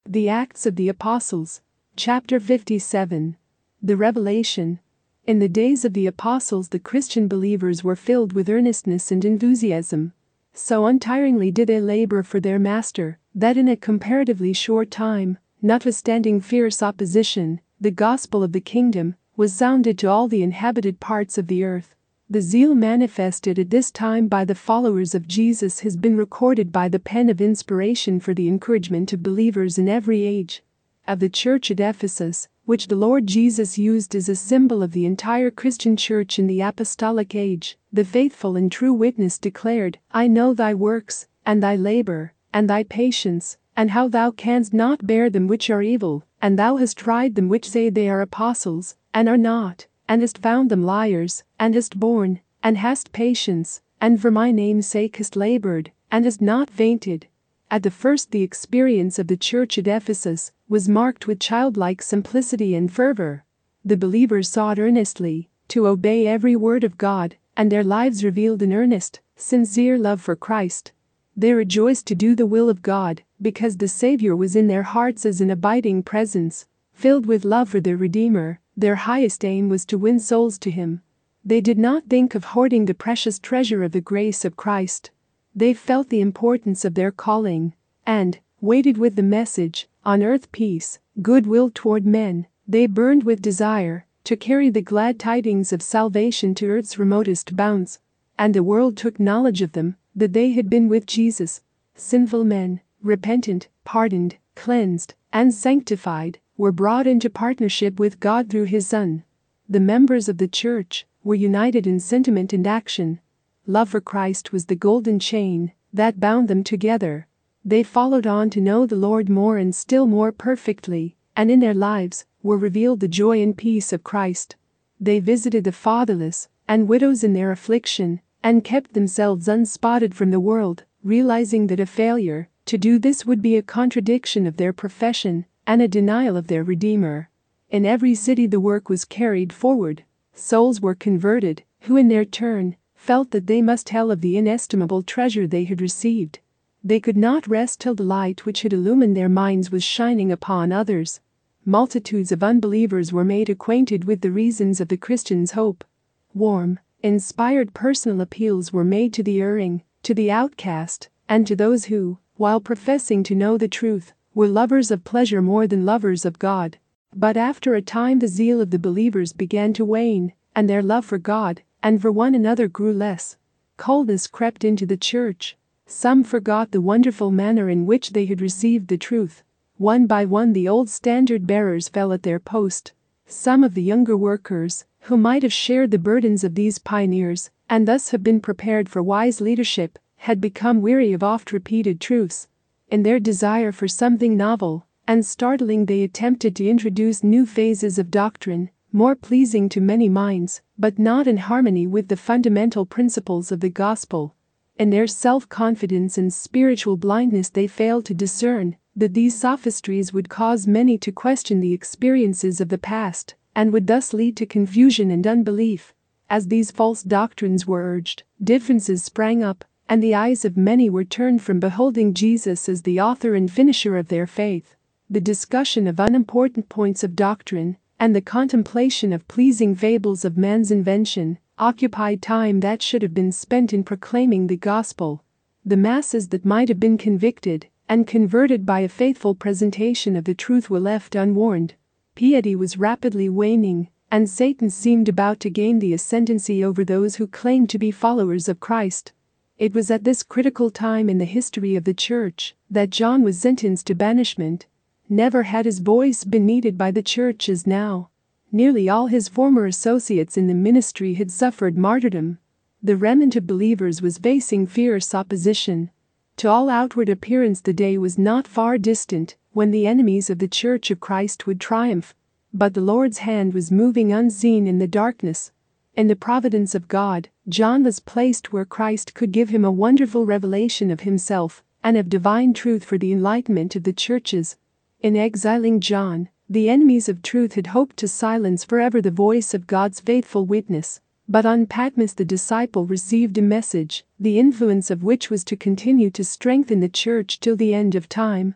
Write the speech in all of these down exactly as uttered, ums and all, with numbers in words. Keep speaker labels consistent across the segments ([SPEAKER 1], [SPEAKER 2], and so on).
[SPEAKER 1] The Acts of the Apostles, chapter fifty-seven. The Revelation. In the days of the apostles, the Christian believers were filled with earnestness and enthusiasm. So untiringly did they labor for their Master, that in a comparatively short time, notwithstanding fierce opposition, the gospel of the kingdom was sounded to all the inhabited parts of the earth. The zeal manifested at this time by the followers of Jesus has been recorded by the pen of inspiration for the encouragement of believers in every age. Of the church at Ephesus, which the Lord Jesus used as a symbol of the entire Christian church in the apostolic age, the faithful and true witness declared, "I know thy works, and thy labor, and thy patience, and how thou canst not bear them which are evil, and thou hast tried them which say they are apostles, and are not, and hast found them liars, and hast borne, and hast patience, and for my name's sake hast labored, and hast not fainted." At the first, the experience of the church at Ephesus was marked with childlike simplicity and fervor. The believers sought earnestly to obey every word of God, and their lives revealed an earnest, sincere love for Christ. They rejoiced to do the will of God, because the Savior was in their hearts as an abiding presence. Filled with love for their Redeemer, their highest aim was to win souls to Him. They did not think of hoarding the precious treasure of the grace of Christ. They felt the importance of their calling, and, weighted with the message, on earth peace, goodwill toward men, they burned with desire to carry the glad tidings of salvation to earth's remotest bounds. And the world took knowledge of them, that they had been with Jesus. Sinful men, repentant, pardoned, cleansed, and sanctified, were brought into partnership with God through His Son. The members of the church were united in sentiment and action. Love for Christ was the golden chain that bound them together. They followed on to know the Lord more and still more perfectly, and in their lives were revealed the joy and peace of Christ. They visited the fatherless and widows in their affliction, and kept themselves unspotted from the world, realizing that a failure to do this would be a contradiction of their profession and a denial of their Redeemer. In every city the work was carried forward. Souls were converted, who in their turn felt that they must tell of the inestimable treasure they had received. They could not rest till the light which had illumined their minds was shining upon others. Multitudes of unbelievers were made acquainted with the reasons of the Christian's hope. Warm, inspired personal appeals were made to the erring, to the outcast, and to those who, while professing to know the truth, were lovers of pleasure more than lovers of God. But after a time the zeal of the believers began to wane, and their love for God and for one another grew less. Coldness crept into the church. Some forgot the wonderful manner in which they had received the truth. One by one the old standard bearers fell at their post. Some of the younger workers, who might have shared the burdens of these pioneers and thus have been prepared for wise leadership, had become weary of oft-repeated truths. In their desire for something novel and startling, they attempted to introduce new phases of doctrine, more pleasing to many minds, but not in harmony with the fundamental principles of the gospel. In their self-confidence and spiritual blindness they failed to discern that these sophistries would cause many to question the experiences of the past, and would thus lead to confusion and unbelief. As these false doctrines were urged, differences sprang up, and the eyes of many were turned from beholding Jesus as the author and finisher of their faith. The discussion of unimportant points of doctrine and the contemplation of pleasing fables of man's invention occupied time that should have been spent in proclaiming the gospel. The masses that might have been convicted and converted by a faithful presentation of the truth were left unwarned. Piety was rapidly waning, and Satan seemed about to gain the ascendancy over those who claimed to be followers of Christ. It was at this critical time in the history of the church that John was sentenced to banishment. Never had his voice been needed by the church as now. Nearly all his former associates in the ministry had suffered martyrdom. The remnant of believers was facing fierce opposition. To all outward appearance the day was not far distant when the enemies of the Church of Christ would triumph. But the Lord's hand was moving unseen in the darkness. In the providence of God, John was placed where Christ could give him a wonderful revelation of himself and of divine truth for the enlightenment of the churches. In exiling John, the enemies of truth had hoped to silence forever the voice of God's faithful witness. But on Patmos the disciple received a message, the influence of which was to continue to strengthen the church till the end of time.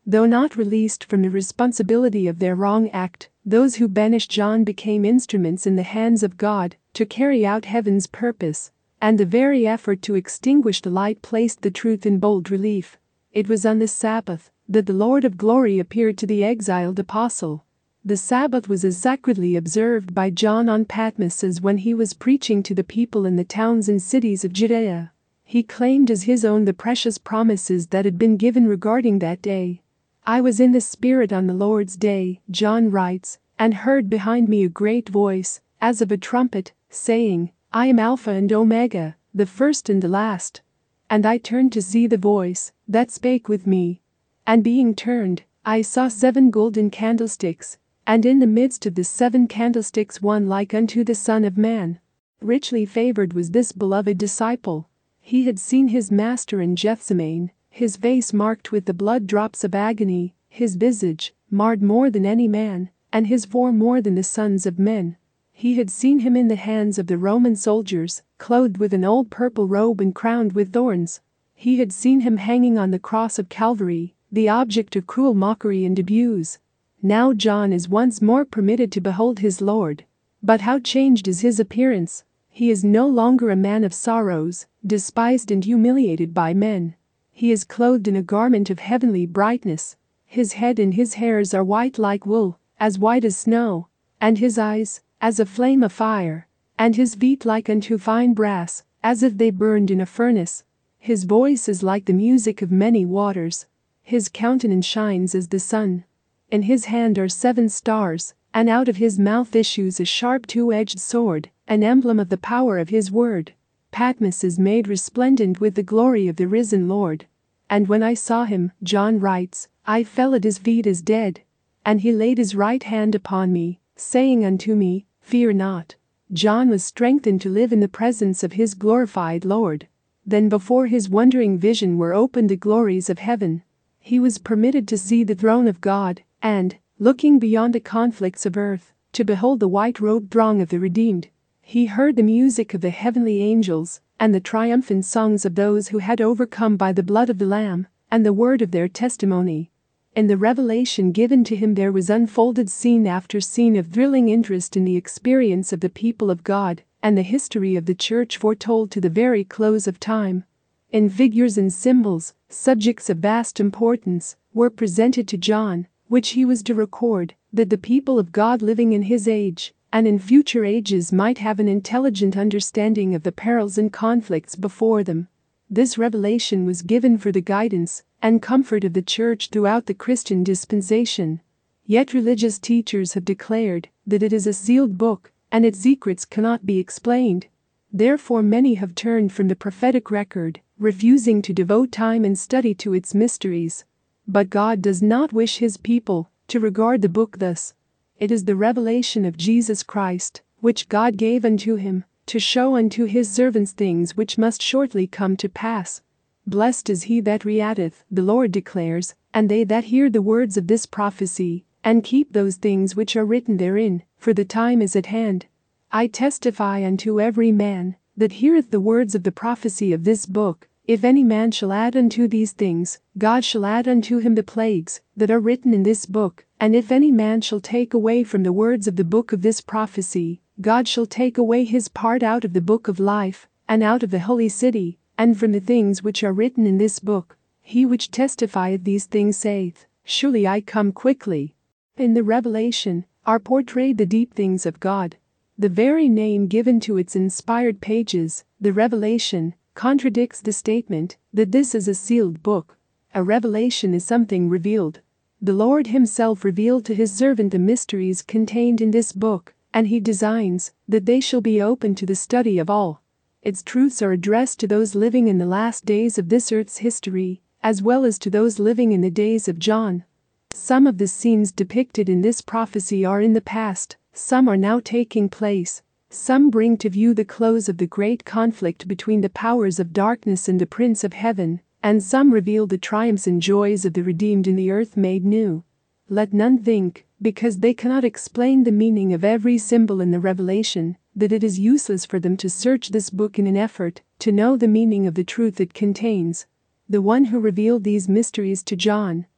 [SPEAKER 1] Though not released from the responsibility of their wrong act, those who banished John became instruments in the hands of God to carry out heaven's purpose, and the very effort to extinguish the light placed the truth in bold relief. It was on the Sabbath that the Lord of glory appeared to the exiled apostle. The Sabbath was as sacredly observed by John on Patmos as when he was preaching to the people in the towns and cities of Judea. He claimed as his own the precious promises that had been given regarding that day. "I was in the Spirit on the Lord's day," John writes, "and heard behind me a great voice, as of a trumpet, saying, I am Alpha and Omega, the first and the last. And I turned to see the voice that spake with me. And being turned, I saw seven golden candlesticks, and in the midst of the seven candlesticks one like unto the Son of Man." Richly favored was this beloved disciple. He had seen his master in Gethsemane, his face marked with the blood drops of agony, his visage marred more than any man, and his form more than the sons of men. He had seen him in the hands of the Roman soldiers, clothed with an old purple robe and crowned with thorns. He had seen him hanging on the cross of Calvary, the object of cruel mockery and abuse. Now John is once more permitted to behold his Lord. But how changed is his appearance! He is no longer a man of sorrows, despised and humiliated by men. He is clothed in a garment of heavenly brightness. His head and his hairs are white like wool, as white as snow, and his eyes as a flame of fire, and his feet like unto fine brass, as if they burned in a furnace. His voice is like the music of many waters. His countenance shines as the sun. In his hand are seven stars, and out of his mouth issues a sharp two-edged sword, an emblem of the power of his word. Patmos is made resplendent with the glory of the risen Lord. And when I saw him, John writes, I fell at his feet as dead. And he laid his right hand upon me, saying unto me, Fear not. John was strengthened to live in the presence of his glorified Lord. Then before his wondering vision were opened the glories of heaven. He was permitted to see the throne of God, and, looking beyond the conflicts of earth, to behold the white-robed throng of the redeemed. He heard the music of the heavenly angels, and the triumphant songs of those who had overcome by the blood of the Lamb, and the word of their testimony. In the revelation given to him there was unfolded scene after scene of thrilling interest in the experience of the people of God, and the history of the church foretold to the very close of time. In figures and symbols, subjects of vast importance were presented to John, which he was to record, that the people of God living in his age, and in future ages might have an intelligent understanding of the perils and conflicts before them. This revelation was given for the guidance and comfort of the Church throughout the Christian dispensation. Yet religious teachers have declared that it is a sealed book, and its secrets cannot be explained. Therefore many have turned from the prophetic record, refusing to devote time and study to its mysteries. But God does not wish his people to regard the book thus. It is the revelation of Jesus Christ, which God gave unto him, to show unto his servants things which must shortly come to pass. Blessed is he that readeth, the Lord declares, and they that hear the words of this prophecy, and keep those things which are written therein, for the time is at hand. I testify unto every man that heareth the words of the prophecy of this book, if any man shall add unto these things, God shall add unto him the plagues that are written in this book, and if any man shall take away from the words of the book of this prophecy, God shall take away his part out of the book of life, and out of the holy city, and from the things which are written in this book. He which testifieth these things saith, Surely I come quickly. In the Revelation are portrayed the deep things of God. The very name given to its inspired pages, the Revelation, contradicts the statement that this is a sealed book. A revelation is something revealed. The Lord himself revealed to his servant the mysteries contained in this book, and he designs that they shall be open to the study of all. Its truths are addressed to those living in the last days of this earth's history, as well as to those living in the days of John. Some of the scenes depicted in this prophecy are in the past, some are now taking place. Some bring to view the close of the great conflict between the powers of darkness and the Prince of Heaven, and some reveal the triumphs and joys of the redeemed in the earth made new. Let none think, because they cannot explain the meaning of every symbol in the Revelation, that it is useless for them to search this book in an effort to know the meaning of the truth it contains. The one who revealed these mysteries to John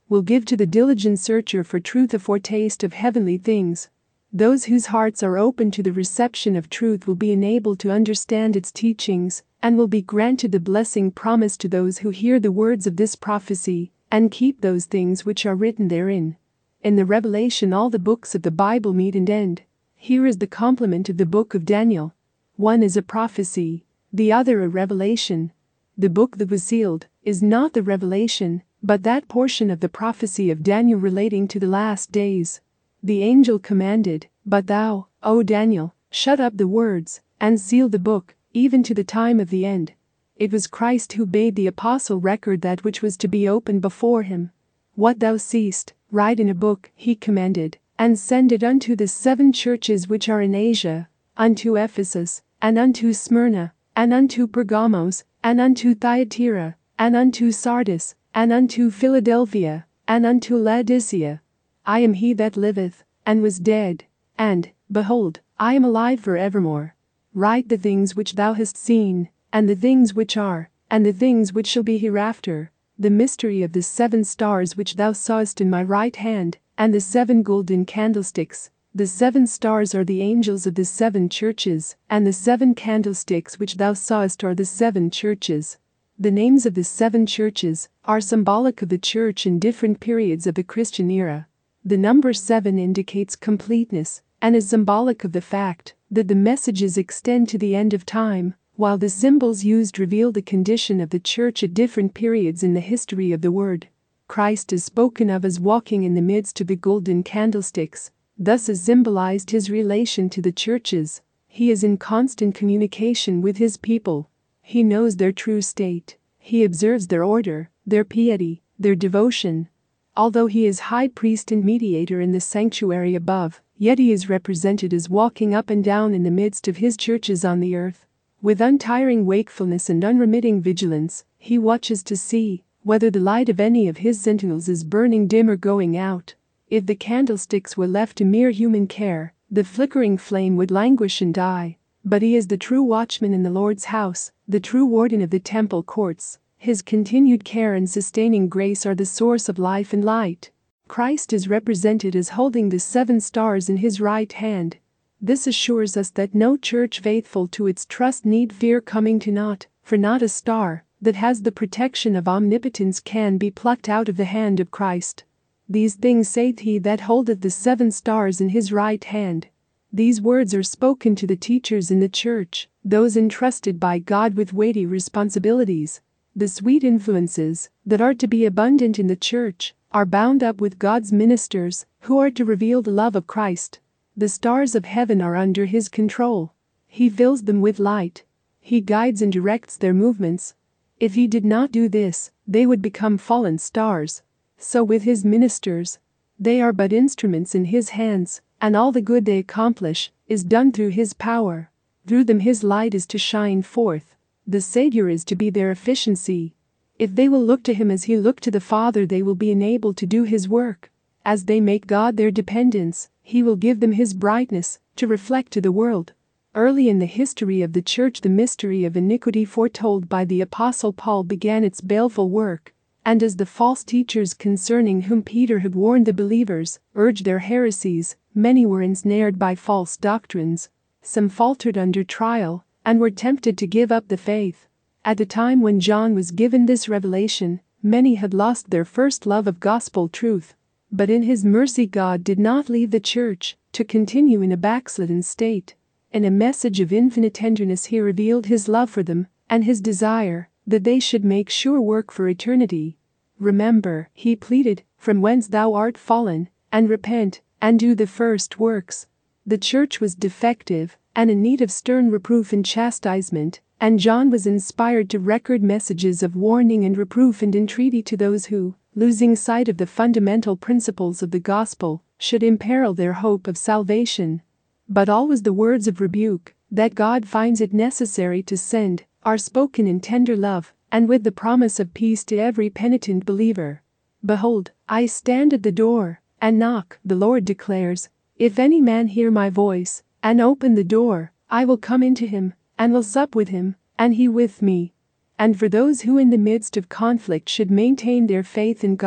[SPEAKER 1] will give to the diligent searcher for truth a foretaste of heavenly things. Those whose hearts are open to the reception of truth will be enabled to understand its teachings, and will be granted the blessing promised to those who hear the words of this prophecy, and keep those things which are written therein. In the Revelation all the books of the Bible meet and end. Here is the complement of the book of Daniel. One is a prophecy, the other a revelation. The book that was sealed is not the revelation, but that portion of the prophecy of Daniel relating to the last days. The angel commanded, "But thou, O Daniel, shut up the words, and seal the book, even to the time of the end." It was Christ who bade the apostle record that which was to be opened before him. "What thou seest, write in a book," he commanded, "and send it unto the seven churches which are in Asia, unto Ephesus, and unto Smyrna, and unto Pergamos, and unto Thyatira, and unto Sardis, and unto Philadelphia, and unto Laodicea. I am he that liveth, and was dead, and, behold, I am alive for evermore. Write the things which thou hast seen, and the things which are, and the things which shall be hereafter, the mystery of the seven stars which thou sawest in my right hand, and the seven golden candlesticks. The seven stars are the angels of the seven churches, and the seven candlesticks which thou sawest are the seven churches." The names of the seven churches are symbolic of the church in different periods of the Christian era. The number seven indicates completeness and is symbolic of the fact that the messages extend to the end of time, while the symbols used reveal the condition of the church at different periods in the history of the Word. Christ is spoken of as walking in the midst of the golden candlesticks. Thus is symbolized his relation to the churches. He is in constant communication with his people. He knows their true state. He observes their order, their piety, their devotion. Although he is high priest and mediator in the sanctuary above, yet he is represented as walking up and down in the midst of his churches on the earth. With untiring wakefulness and unremitting vigilance, he watches to see whether the light of any of his sentinels is burning dim or going out. If the candlesticks were left to mere human care, the flickering flame would languish and die. But he is the true watchman in the Lord's house, the true warden of the temple courts. His continued care and sustaining grace are the source of life and light. Christ is represented as holding the seven stars in his right hand. This assures us that no church faithful to its trust need fear coming to naught, for not a star that has the protection of omnipotence can be plucked out of the hand of Christ. These things saith he that holdeth the seven stars in his right hand. These words are spoken to the teachers in the church, those entrusted by God with weighty responsibilities. The sweet influences that are to be abundant in the church are bound up with God's ministers, who are to reveal the love of Christ. The stars of heaven are under his control. He fills them with light. He guides and directs their movements. If he did not do this, they would become fallen stars. So with his ministers, they are but instruments in his hands, and all the good they accomplish is done through his power. Through them his light is to shine forth. The Savior is to be their efficiency. If they will look to him as he looked to the Father, they will be enabled to do his work. As they make God their dependence, he will give them his brightness to reflect to the world. Early in the history of the church, the mystery of iniquity foretold by the Apostle Paul began its baleful work. And as the false teachers concerning whom Peter had warned the believers urged their heresies, many were ensnared by false doctrines. Some faltered under trial and were tempted to give up the faith. At the time when John was given this revelation, many had lost their first love of gospel truth. But in his mercy God did not leave the church to continue in a backslidden state. In a message of infinite tenderness he revealed his love for them and his desire that they should make sure work for eternity. Remember, he pleaded, from whence thou art fallen, and repent, and do the first works. The church was defective and in need of stern reproof and chastisement, and John was inspired to record messages of warning and reproof and entreaty to those who, losing sight of the fundamental principles of the gospel, should imperil their hope of salvation. But always the words of rebuke that God finds it necessary to send are spoken in tender love and with the promise of peace to every penitent believer. Behold, I stand at the door and knock, the Lord declares. If any man hear my voice and open the door, I will come into him and will sup with him, and he with me. And for those who in the midst of conflict should maintain their faith in God,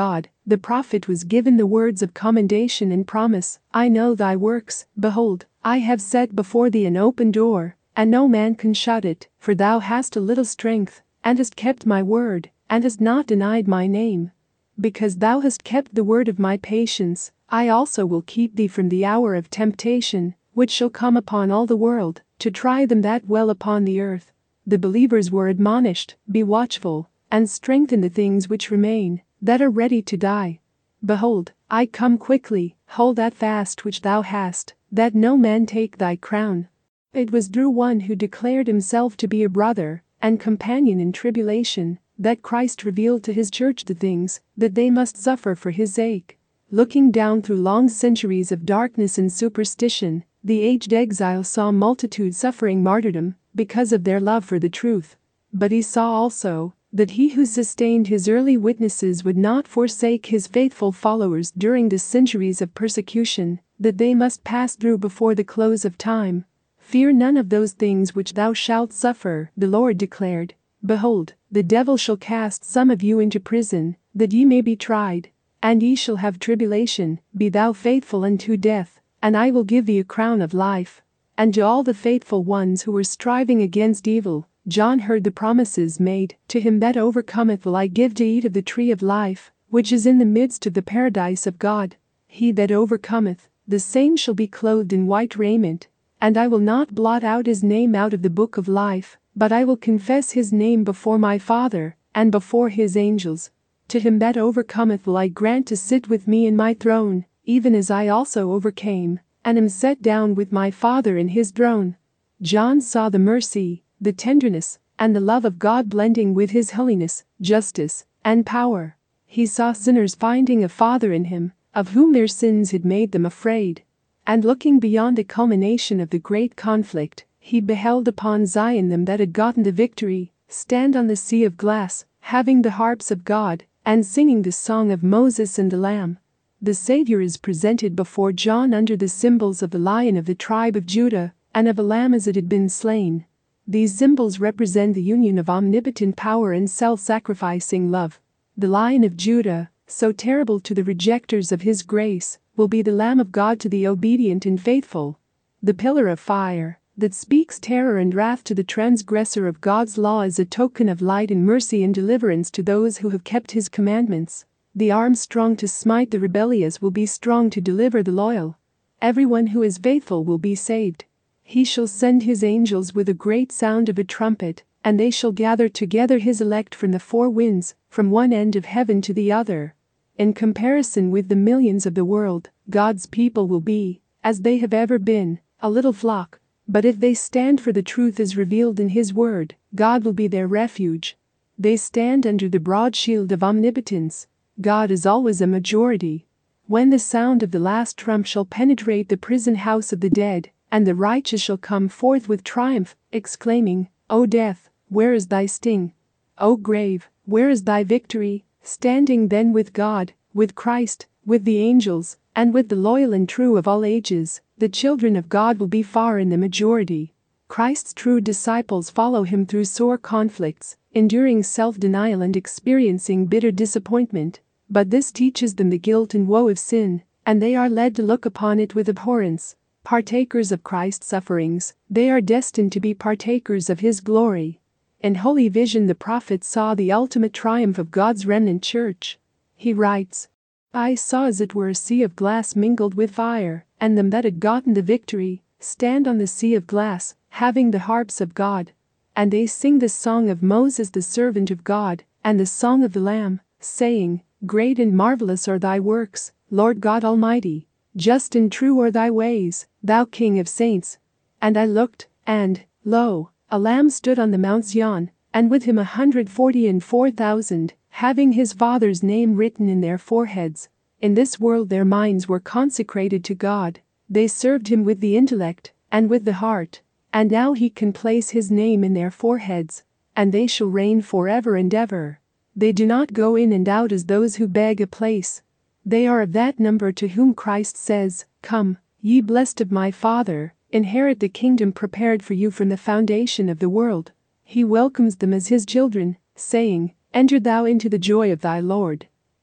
[SPEAKER 1] the prophet was given the words of commendation and promise. I know thy works, behold, I have set before thee an open door, and no man can shut it, for thou hast a little strength, and hast kept my word, and hast not denied my name. Because thou hast kept the word of my patience, I also will keep thee from the hour of temptation, which shall come upon all the world, to try them that dwell upon the earth. The believers were admonished, be watchful, and strengthen the things which remain, that are ready to die. Behold, I come quickly, hold that fast which thou hast, that no man take thy crown. It was through one who declared himself to be a brother and companion in tribulation that Christ revealed to his church the things that they must suffer for his sake. Looking down through long centuries of darkness and superstition, the aged exile saw multitudes suffering martyrdom because of their love for the truth. But he saw also that he who sustained his early witnesses would not forsake his faithful followers during the centuries of persecution that they must pass through before the close of time. Fear none of those things which thou shalt suffer, the Lord declared. Behold, the devil shall cast some of you into prison, that ye may be tried, and ye shall have tribulation. Be thou faithful unto death, and I will give thee a crown of life. And to all the faithful ones who were striving against evil, John heard the promises made. To him that overcometh will I give to eat of the tree of life, which is in the midst of the paradise of God. He that overcometh, the same shall be clothed in white raiment, and I will not blot out his name out of the book of life, but I will confess his name before my Father, and before his angels. To him that overcometh will I grant to sit with me in my throne, even as I also overcame, and am set down with my Father in his throne. John saw the mercy, the tenderness, and the love of God blending with his holiness, justice, and power. He saw sinners finding a Father in him, of whom their sins had made them afraid. And looking beyond the culmination of the great conflict, he beheld upon Zion them that had gotten the victory, stand on the sea of glass, having the harps of God, and singing the song of Moses and the Lamb. The Savior is presented before John under the symbols of the Lion of the tribe of Judah, and of a lamb as it had been slain. These symbols represent the union of omnipotent power and self-sacrificing love. The Lion of Judah, so terrible to the rejectors of his grace, will be the Lamb of God to the obedient and faithful. The pillar of fire, that speaks terror and wrath to the transgressor of God's law, is a token of light and mercy and deliverance to those who have kept his commandments. The arm strong to smite the rebellious will be strong to deliver the loyal. Everyone who is faithful will be saved. He shall send his angels with a great sound of a trumpet, and they shall gather together his elect from the four winds, from one end of heaven to the other. In comparison with the millions of the world, God's people will be, as they have ever been, a little flock. But if they stand for the truth as revealed in his word, God will be their refuge. They stand under the broad shield of omnipotence. God is always a majority. When the sound of the last trump shall penetrate the prison house of the dead, and the righteous shall come forth with triumph, exclaiming, O death, where is thy sting? O grave, where is thy victory? Standing then with God, with Christ, with the angels, and with the loyal and true of all ages, the children of God will be far in the majority. Christ's true disciples follow him through sore conflicts, enduring self-denial and experiencing bitter disappointment. But this teaches them the guilt and woe of sin, and they are led to look upon it with abhorrence. Partakers of Christ's sufferings, they are destined to be partakers of his glory. In holy vision the prophet saw the ultimate triumph of God's remnant church. He writes, I saw as it were a sea of glass mingled with fire, and them that had gotten the victory stand on the sea of glass, having the harps of God. And they sing the song of Moses the servant of God, and the song of the Lamb, saying, Great and marvelous are thy works, Lord God Almighty. Just and true are thy ways, thou King of saints. And I looked, and, lo, a lamb stood on the Mount Zion, and with him a hundred forty and four thousand, having his Father's name written in their foreheads. In this world their minds were consecrated to God. They served him with the intellect, and with the heart. And now he can place his name in their foreheads, and they shall reign forever and ever. They do not go in and out as those who beg a place. They are of that number to whom Christ says, Come, ye blessed of my Father, inherit the kingdom prepared for you from the foundation of the world. He welcomes them as his children, saying, Enter thou into the joy of thy Lord.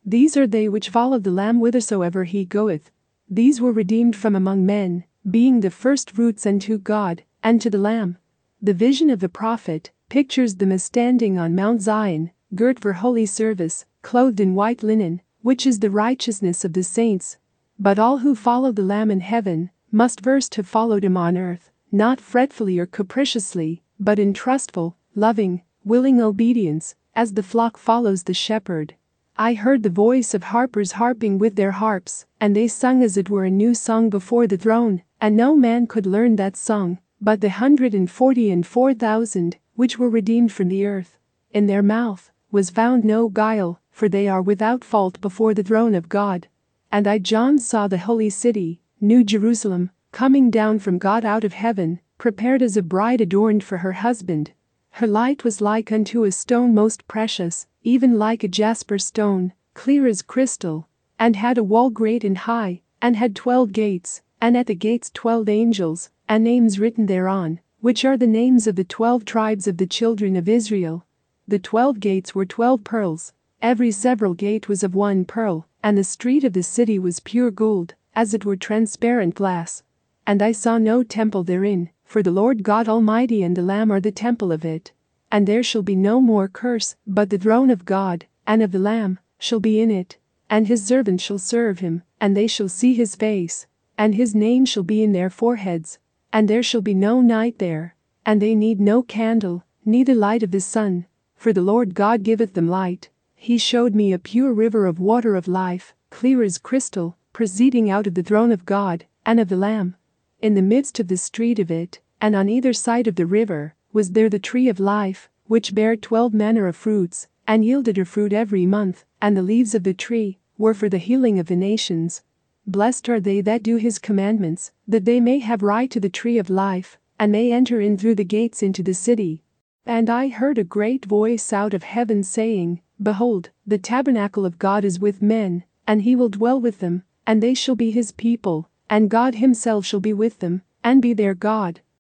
[SPEAKER 1] These are they which follow the Lamb whithersoever he goeth. These were redeemed from among men, being the firstfruits unto God, and to the Lamb. The vision of the prophet pictures them as standing on Mount Zion, girt for holy service, clothed in white linen, which is the righteousness of the saints. But all who follow the Lamb in heaven must first have followed him on earth, not fretfully or capriciously, but in trustful, loving, willing obedience, as the flock follows the shepherd. I heard the voice of harpers harping with their harps, and they sung as it were a new song before the throne, and no man could learn that song, but the hundred and forty and four thousand, which were redeemed from the earth. In their mouth was found no guile, for they are without fault before the throne of God. And I John saw the holy city, New Jerusalem, coming down from God out of heaven, prepared as a bride adorned for her husband. Her light was like unto a stone most precious, even like a jasper stone, clear as crystal, and had a wall great and high, and had twelve gates, and at the gates twelve angels, and names written thereon, which are the names of the twelve tribes of the children of Israel. The twelve gates were twelve pearls, every several gate was of one pearl, and the street of the city was pure gold, as it were transparent glass. And I saw no temple therein, for the Lord God Almighty and the Lamb are the temple of it. And there shall be no more curse, but the throne of God, and of the Lamb, shall be in it, and his servants shall serve him, and they shall see his face, and his name shall be in their foreheads. And there shall be no night there, and they need no candle, neither light of the sun, for the Lord God giveth them light. He showed me a pure river of water of life, clear as crystal, proceeding out of the throne of God, and of the Lamb. In the midst of the street of it, and on either side of the river, was there the tree of life, which bare twelve manner of fruits, and yielded her fruit every month, and the leaves of the tree were for the healing of the nations. Blessed are they that do his commandments, that they may have right to the tree of life, and may enter in through the gates into the city. And I heard a great voice out of heaven saying, Behold, the tabernacle of God is with men, and he will dwell with them, and they shall be his people, and God himself shall be with them, and be their God.